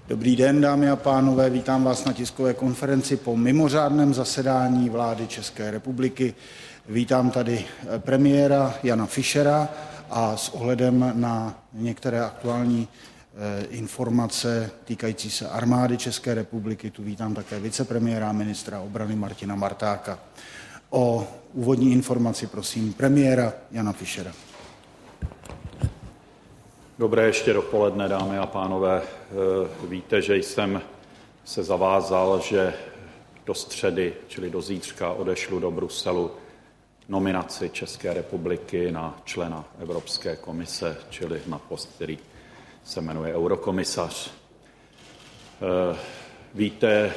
Dobrý den, dámy a pánové, vítám vás na tiskové konferenci po mimořádném zasedání vlády České republiky. Vítám tady premiéra Jana Fischera a s ohledem na některé aktuální informace týkající se armády České republiky tu vítám také vicepremiéra a ministra obrany Martina Bartáka. O úvodní informaci prosím premiéra Jana Fischera. Dobré ještě dopoledne, dámy a pánové. Víte, že jsem se zavázal, že do středy, čili do zítřka, odešlu do Bruselu nominaci České republiky na člena Evropské komise, čili na post, který se jmenuje eurokomisař. Víte,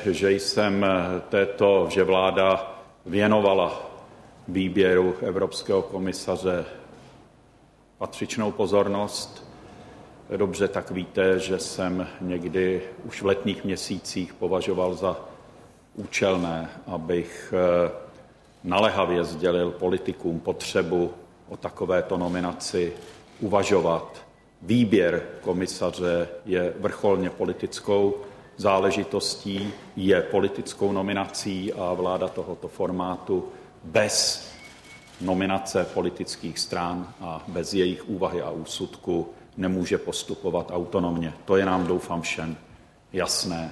že vláda věnovala výběru evropského komisaře patřičnou pozornost. Dobře tak víte, že jsem někdy už v letních měsících považoval za účelné, abych naléhavě sdělil politikům potřebu o takovéto nominaci uvažovat. Výběr komisaře je vrcholně politickou záležitostí, je politickou nominací a vláda tohoto formátu bez nominace politických stran a bez jejich úvahy a úsudku nemůže postupovat autonomně. To je nám, doufám, všem jasné.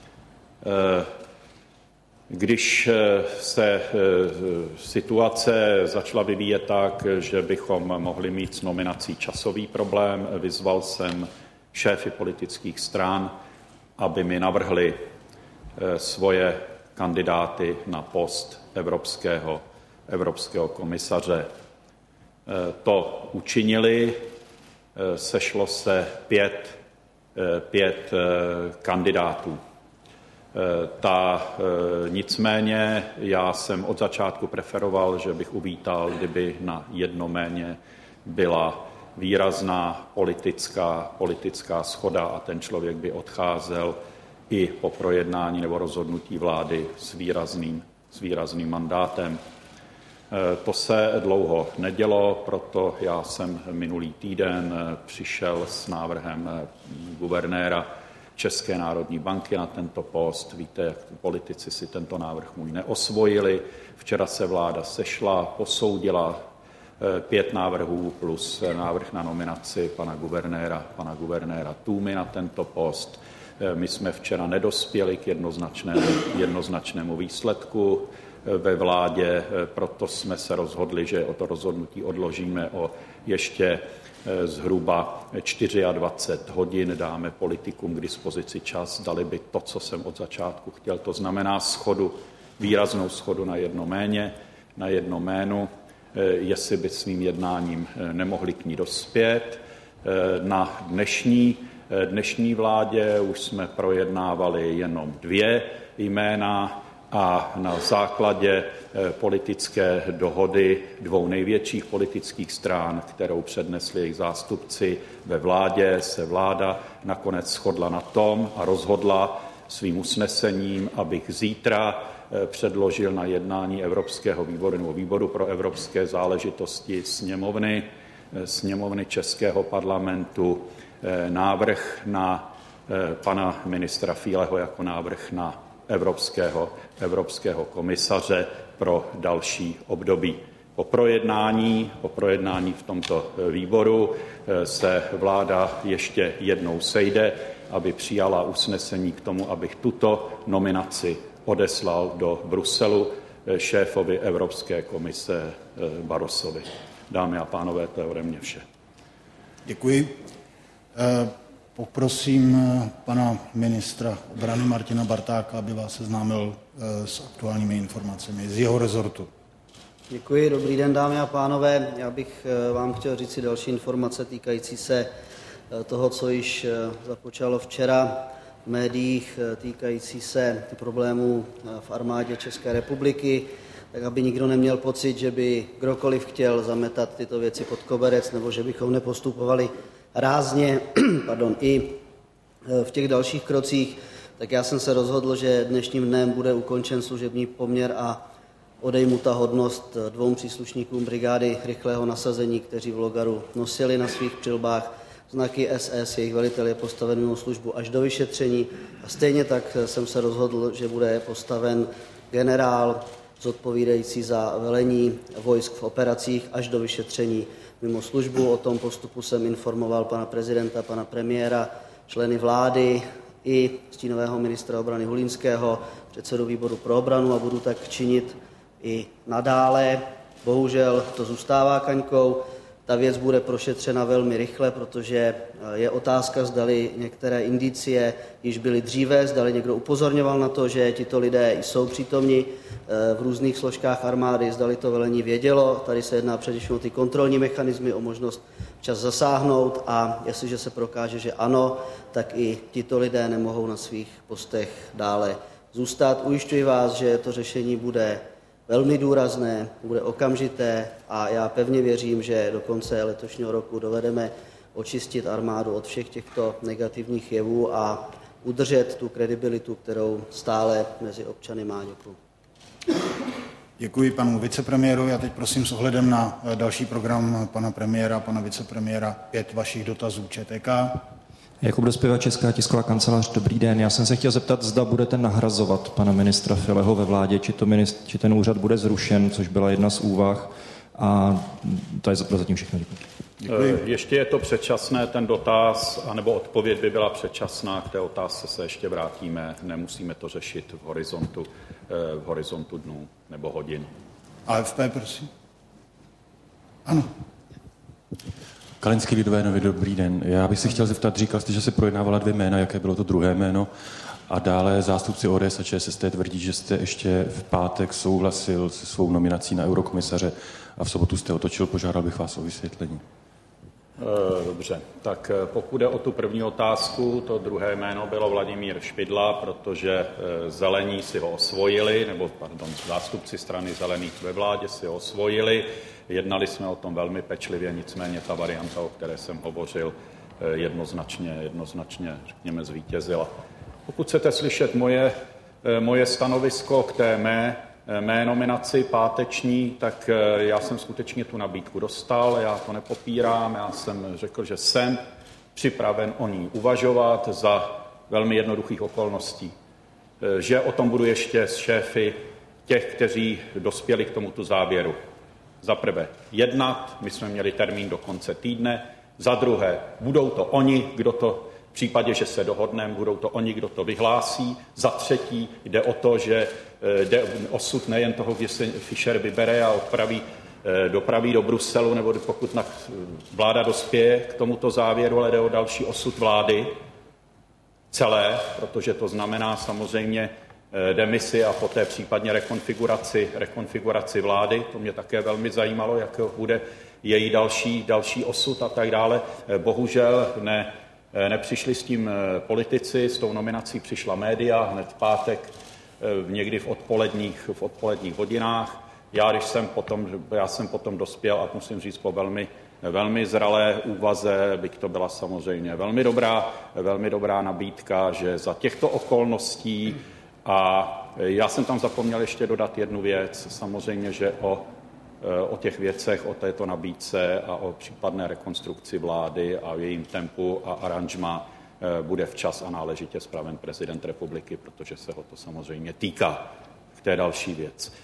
Když se situace začala vyvíjet tak, že bychom mohli mít s nominací časový problém, vyzval jsem šéfy politických stran, aby mi navrhli svoje kandidáty na post evropského komisaře. To učinili, sešlo se pět kandidátů. Nicméně já jsem od začátku preferoval, že bych uvítal, kdyby na jedno jméně byla výrazná politická shoda a ten člověk by odcházel i po projednání nebo rozhodnutí vlády s výrazným mandátem. To se dlouho nedělo, proto já jsem minulý týden přišel s návrhem guvernéra České národní banky na tento post. Víte, jak politici si tento návrh můj neosvojili. Včera se vláda sešla, posoudila 5 návrhů plus návrh na nominaci pana guvernéra Tůmy na tento post. My jsme včera nedospěli k jednoznačnému výsledku ve vládě, proto jsme se rozhodli, že o to rozhodnutí odložíme o ještě zhruba 24 hodin, dáme politikům k dispozici čas, dali by to, co jsem od začátku chtěl, to znamená výraznou shodu na jedno jméno, jestli by svým jednáním nemohli k ní dospět. Na dnešní vládě už jsme projednávali jenom 2 jména a na základě politické dohody 2 největších politických stran, kterou přednesli jejich zástupci ve vládě, se vláda nakonec shodla na tom a rozhodla svým usnesením, abych zítra předložil na jednání Evropského výboru nebo výboru pro evropské záležitosti sněmovny Českého parlamentu návrh na pana ministra Fíleho jako návrh na evropského komisaře pro další období. Po projednání v tomto výboru se vláda ještě jednou sejde, aby přijala usnesení k tomu, abych tuto nominaci odeslal do Bruselu šéfovi Evropské komise Barrosovi. Dámy a pánové, to je ode mě vše. Děkuji. Poprosím pana ministra obrany Martina Bartáka, aby vás seznámil s aktuálními informacemi z jeho rezortu. Děkuji, dobrý den, dámy a pánové. Já bych vám chtěl říct si další informace týkající se toho, co již započalo včera v médiích, týkající se problémů v armádě České republiky, tak aby nikdo neměl pocit, že by kdokoliv chtěl zametat tyto věci pod koberec, nebo že bychom nepostupovali rázně i v těch dalších krocích, tak já jsem se rozhodl, že dnešním dnem bude ukončen služební poměr a odejmuta hodnost 2 příslušníkům brigády rychlého nasazení, kteří v Logaru nosili na svých přilbách znaky SS, jejich velitel je postaven mimo službu až do vyšetření. A stejně tak jsem se rozhodl, že bude postaven generál zodpovídající za velení vojsk v operacích až do vyšetření mimo službu. O tom postupu jsem informoval pana prezidenta, pana premiéra, členy vlády i stínového ministra obrany Hulínského, předsedu výboru pro obranu a budu tak činit i nadále. Bohužel to zůstává kaňkou. Ta věc bude prošetřena velmi rychle, protože je otázka, zdali některé indicie již byly dříve, zdali někdo upozorňoval na to, že tito lidé jsou přítomni v různých složkách armády, zdali to velení vědělo. Tady se jedná především o ty kontrolní mechanismy, o možnost včas zasáhnout a jestliže se prokáže, že ano, tak i tito lidé nemohou na svých postech dále zůstat. Ujišťuji vás, že to řešení bude velmi důrazné, bude okamžité a já pevně věřím, že do konce letošního roku dovedeme očistit armádu od všech těchto negativních jevů a udržet tu kredibilitu, kterou stále mezi občany má. Děkuji. Děkuji panu vicepremiérovi. Já teď prosím s ohledem na další program pana premiéra a pana vicepremiéra 5 vašich dotazů ČTK. Jakub Dospěvá, Česká tisková kancelář, dobrý den. Já jsem se chtěl zeptat, zda budete nahrazovat pana ministra Fileho ve vládě, či ten úřad bude zrušen, což byla jedna z úvah. A to je zatím všechno. Děkuji. Ještě je to předčasné, ten dotaz, anebo odpověď by byla předčasná, k té otázce se ještě vrátíme, nemusíme to řešit v horizontu dnů nebo hodin. AFP, prosím. Ano. Kalenský Lidové noviny, dobrý den. Já bych si chtěl zeptat, říkal jste, že se projednávala 2 jména, jaké bylo to druhé jméno? A dále zástupci ODS a ČSSD tvrdí, že jste ještě v pátek souhlasil se svou nominací na eurokomisaře a v sobotu jste otočil, požádal bych vás o vysvětlení. Dobře, tak pokud jde o tu první otázku, to druhé jméno bylo Vladimír Špidla, protože zelení si ho osvojili, zástupci strany zelených ve vládě si ho osvojili. Jednali jsme o tom velmi pečlivě, nicméně ta varianta, o které jsem hovořil, jednoznačně řekněme, zvítězila. Pokud chcete slyšet moje stanovisko k té mé nominaci páteční, tak já jsem skutečně tu nabídku dostal, já to nepopírám, já jsem řekl, že jsem připraven o ní uvažovat za velmi jednoduchých okolností. Že o tom budu ještě s šéfy těch, kteří dospěli k tomuto závěru. Za prvé jednat, my jsme měli termín do konce týdne, za druhé budou to oni, kdo to v případě, že se dohodneme, budou to oni, kdo to vyhlásí. Za třetí jde o to, že jde osud nejen toho, že se Fischer vybere a dopraví do Bruselu, nebo pokud vláda dospěje k tomuto závěru, ale jde o další osud vlády celé, protože to znamená samozřejmě demisi a poté případně rekonfiguraci vlády. To mě také velmi zajímalo, jak bude její další osud a tak dále. Bohužel nepřišli s tím politici, s tou nominací přišla média hned v pátek, někdy v odpoledních hodinách. Já jsem potom dospěl a musím říct po velmi zralé úvaze, byť to byla samozřejmě velmi dobrá nabídka, že za těchto okolností a já jsem tam zapomněl ještě dodat jednu věc, samozřejmě, že o těch věcech, o této nabídce a o případné rekonstrukci vlády a jejím tempu a aranžma bude včas a náležitě spraven prezident republiky, protože se ho to samozřejmě týká. To je další věc.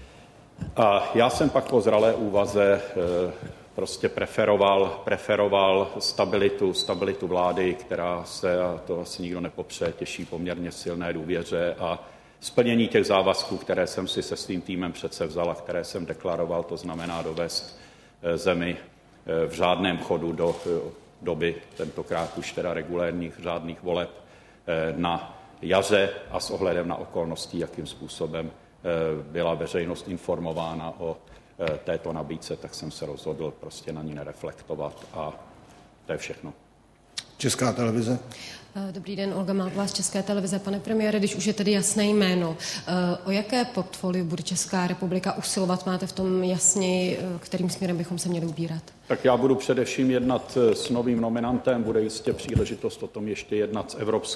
A já jsem pak po zralé úvaze prostě preferoval stabilitu vlády, která se, a to asi nikdo nepopře, těší poměrně silné důvěře a splnění těch závazků, které jsem si se svým týmem předsevzal a které jsem deklaroval, to znamená dovést zemi v řádném chodu do doby, tentokrát už teda regulérních řádných voleb na jaře a s ohledem na okolnosti, jakým způsobem byla veřejnost informována o této nabídce, tak jsem se rozhodl prostě na ní nereflektovat a to je všechno. Česká televize. Dobrý den, Olga Malková z České televize. Pane premiére, když už je tedy jasné jméno, o jaké portfolio bude Česká republika usilovat? Máte v tom jasně, kterým směrem bychom se měli ubírat? Tak já budu především jednat s novým nominantem, bude jistě příležitost o tom ještě jednat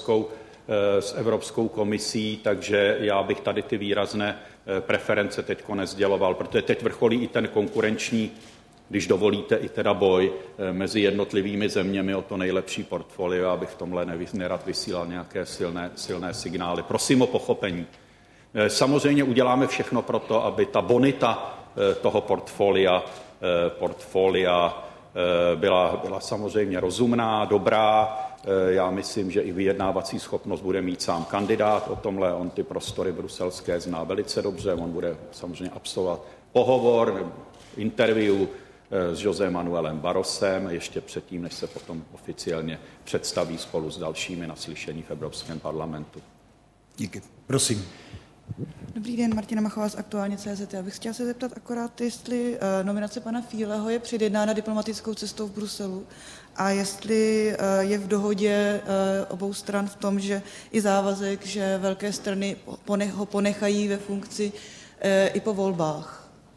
s Evropskou komisí, takže já bych tady ty výrazné preference teďko nesděloval, protože teď vrcholí i ten když dovolíte, i teda boj mezi jednotlivými zeměmi o to nejlepší portfolio, abych v tomhle nerad vysílal nějaké silné signály. Prosím o pochopení. Samozřejmě uděláme všechno pro to, aby ta bonita toho portfolia byla samozřejmě rozumná, dobrá. Já myslím, že i vyjednávací schopnost bude mít sám kandidát. O tomhle on ty prostory bruselské zná velice dobře. On bude samozřejmě absolvovat pohovor, interview s José Manuelem Barrosem ještě předtím, než se potom oficiálně představí spolu s dalšími na slyšení v Evropském parlamentu. Díky. Prosím. Dobrý den, Martina Machová z Aktuálně.cz. Já bych chtěla se zeptat akorát, jestli nominace pana Fíleho je předjednána diplomatickou cestou v Bruselu a jestli je v dohodě obou stran v tom, že i závazek, že velké strany ho ponechají ve funkci i po volbách.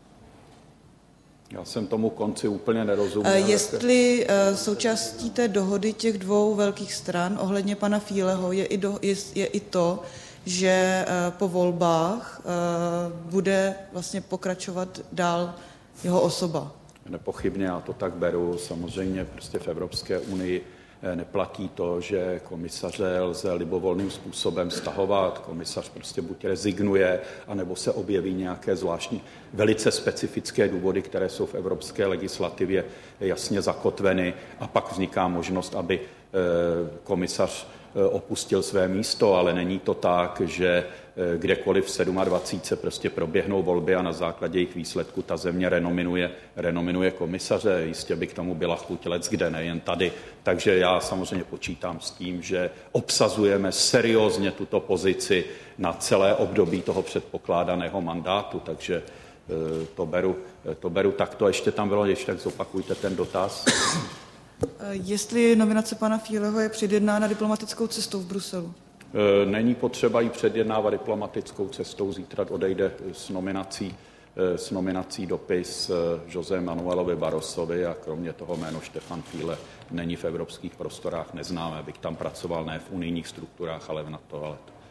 Já jsem tomu konci úplně nerozuměl. Jestli součástí té dohody těch dvou velkých stran ohledně pana Fíleho je i to, že po volbách bude vlastně pokračovat dál jeho osoba. Nepochybně, já to tak beru. Samozřejmě prostě v Evropské unii neplatí to, že komisaře lze libovolným způsobem stahovat. Komisař prostě buď rezignuje, anebo se objeví nějaké zvláštní, velice specifické důvody, které jsou v evropské legislativě jasně zakotveny, a pak vzniká možnost, aby komisař opustil své místo, ale není to tak, že kdekoliv v 27 prostě proběhnou volby a na základě jejich výsledku ta země renominuje komisaře. Jistě by k tomu byla chuť leckde, nejen tady. Takže já samozřejmě počítám s tím, že obsazujeme seriózně tuto pozici na celé období toho předpokládaného mandátu, takže to beru takto. Ještě tam bylo, ještě tak zopakujte ten dotaz. Jestli nominace pana Fíleho je předjednána diplomatickou cestou v Bruselu? Není potřeba ji předjednávat diplomatickou cestou. Zítra odejde s nominací dopis José Manuelovi Barrosovi a kromě toho jméno Štefan Fíle není v evropských prostorách neznámé. Bych tam pracoval ne v unijních strukturách, ale v NATO. Ale to.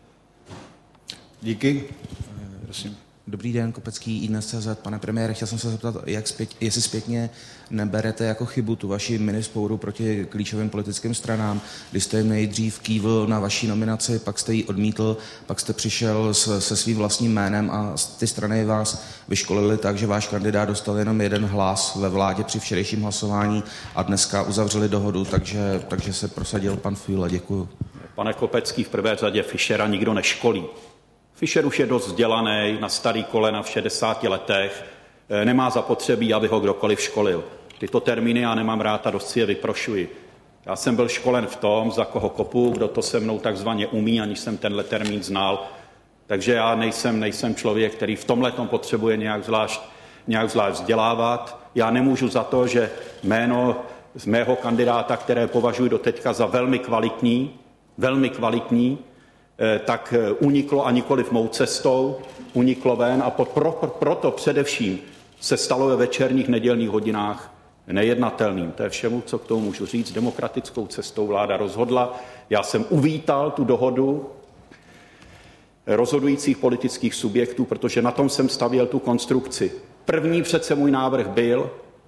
Díky. Prosím. Dobrý den, Kopecký, iDnes.cz. Pane premiére, chtěl jsem se zeptat, jestli zpětně neberete jako chybu tu vaši minispouru proti klíčovým politickým stranám, kdy jste jim nejdřív kývl na vaší nominaci, pak jste ji odmítl, pak jste přišel se svým vlastním jménem a ty strany vás vyškolily tak, že váš kandidát dostal jenom jeden hlas ve vládě při včerejším hlasování a dneska uzavřeli dohodu, takže se prosadil pan Fíle. Děkuju. Pane Kopecký, v prvé řadě Fischera nikdo neškolí. Fischer už je dost vzdělaný, na starý kolena v 60 letech, nemá zapotřebí, aby ho kdokoliv školil. Tyto termíny já nemám rád a dost si je vyprošuji. Já jsem byl školen v tom, za koho kopu, kdo to se mnou takzvaně umí, aniž jsem tenhle termín znal. Takže já nejsem člověk, který v tomhletom potřebuje nějak zvlášť vzdělávat. Já nemůžu za to, že jméno z mého kandidáta, které považuji doteďka za velmi kvalitní, tak uniklo a nikoliv mou cestou, uniklo ven a proto především se stalo ve večerních nedělních hodinách nejednatelným. To je všemu, co k tomu můžu říct. Demokratickou cestou vláda rozhodla. Já jsem uvítal tu dohodu rozhodujících politických subjektů, protože na tom jsem stavěl tu konstrukci. První přece můj návrh byl,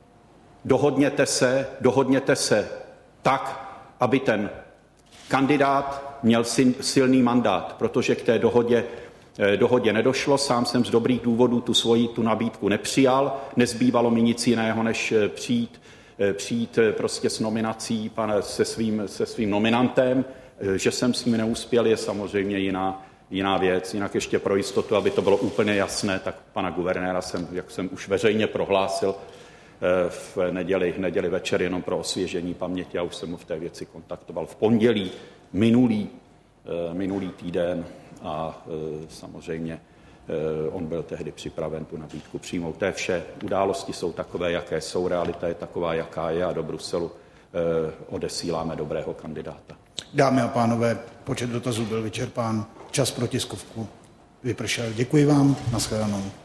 dohodněte se tak, aby ten kandidát měl silný mandát, protože k té dohodě nedošlo. Sám jsem z dobrých důvodů tu nabídku nepřijal. Nezbývalo mi nic jiného, než přijít prostě s nominací se svým nominantem. Že jsem s ním neuspěl, je samozřejmě jiná věc. Jinak ještě pro jistotu, aby to bylo úplně jasné, tak pana guvernéra jak jsem už veřejně prohlásil, v neděli večer, jenom pro osvěžení paměti, já už jsem mu v té věci kontaktoval v pondělí minulý týden a samozřejmě on byl tehdy připraven tu nabídku přijmout. To je vše. Události jsou takové, jaké jsou, realita je taková, jaká je a do Bruselu odesíláme dobrého kandidáta. Dámy a pánové, počet dotazů byl vyčerpán, čas pro tiskovku vypršel. Děkuji vám, nashledanou.